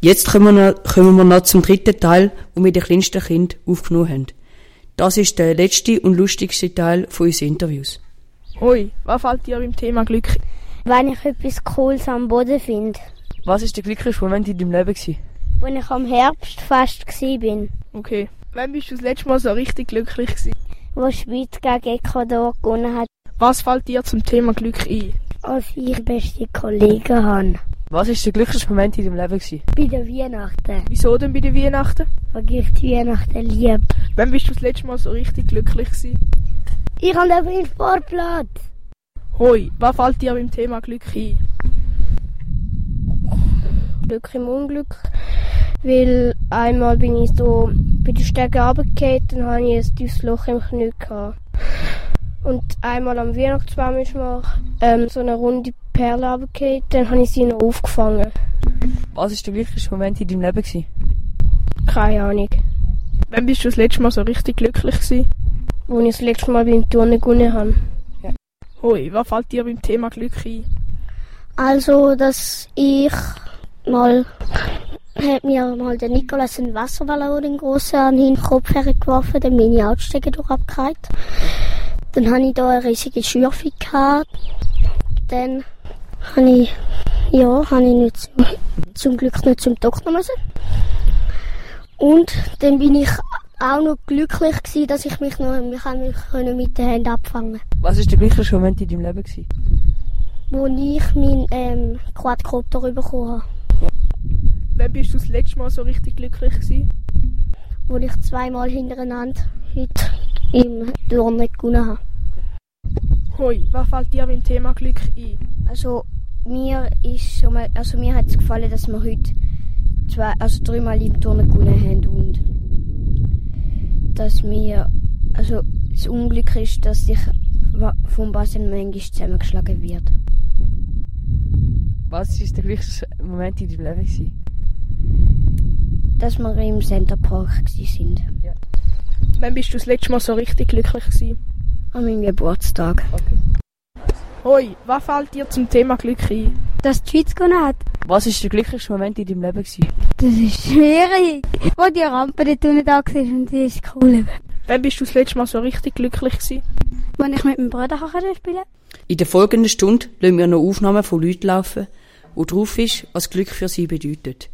Jetzt kommen wir noch zum dritten Teil, wo wir die kleinsten Kinder aufgenommen haben. Das ist der letzte und lustigste Teil von unseren Interviews. Hoi, was fällt dir beim Thema Glück? Wenn ich etwas Cooles am Boden finde. Was war der glücklichste Moment in deinem Leben? Als ich am Herbstfest war. Okay. Wann bist du das letzte Mal so richtig glücklich gewesen? Wo die Schweiz gegen Ecuador gewonnen hat. Was fällt dir zum Thema Glück ein? Als ich beste Kollegen habe. Was war der glücklichste Moment in deinem Leben? Bei der Weihnachten. Wieso denn bei den Weihnachten? Weil ich die Weihnachten liebe. Wann bist du das letzte Mal so richtig glücklich gewesen? Ich habe einen Sportplatz. Hoi, was fällt dir beim Thema Glück ein? Glück im Unglück. Weil einmal bin ich so bei den Stegen runtergefallen, dann hatte ich ein tiefes Loch im Knie gehabt. Und einmal am Weihnachtsbaum ist mir so eine runde Perle runtergefallen, dann habe ich sie noch aufgefangen. Was war der glücklichste Moment in deinem Leben gewesen? Keine Ahnung. Wann bist du das letzte Mal so richtig glücklich gewesen? Als ich das letzte Mal beim Turnen gewonnen habe. Ja. Hoi, was fällt dir beim Thema Glück ein? Also, dass ich mal... hat mir mal der Nikolaus einen Wasserballon, den grossen, an den Kopf hergeworfen, dann bin ich Altstege durchgefallen. Dann hatte ich da eine riesige Schürfe gehabt. Dann habe ich nicht zum Glück nicht zum Doktor müssen. Und dann bin ich auch noch glücklich gewesen, dass ich mich mit den Händen abfangen konnte. Was war der glücklichste Moment in deinem Leben gewesen? Wo ich meinen Quadcopter bekommen habe. Wann bist du das letzte Mal so richtig glücklich gewesen? Wo ich 2 Mal hintereinander heute im Turnen gewonnen habe. Hoi, was fällt dir beim Thema Glück ein? Also mir hat es gefallen, dass wir heute 3 Mal im Turnen gewonnen haben und dass das Unglück ist, dass ich vom Basen manchmal zusammengeschlagen wird. Was war der glücklichste Moment in deinem Leben gewesen? Dass wir im Centerpark waren. Ja. Wann bist du das letzte Mal so richtig glücklich gewesen? An meinem Geburtstag. Okay. Hoi, was fällt dir zum Thema Glück ein? Dass die Schweiz gewonnen hat. Was war der glücklichste Moment in deinem Leben gewesen? Das ist schwierig. Wo die Rampe dort unten da war und die ist cool. Wann bist du das letzte Mal so richtig glücklich gewesen? Als ich mit meinem Bruder spielen konnte. In der folgenden Stunde lassen wir noch Aufnahmen von Leuten laufen, wo drauf ist, was Glück für sie bedeutet.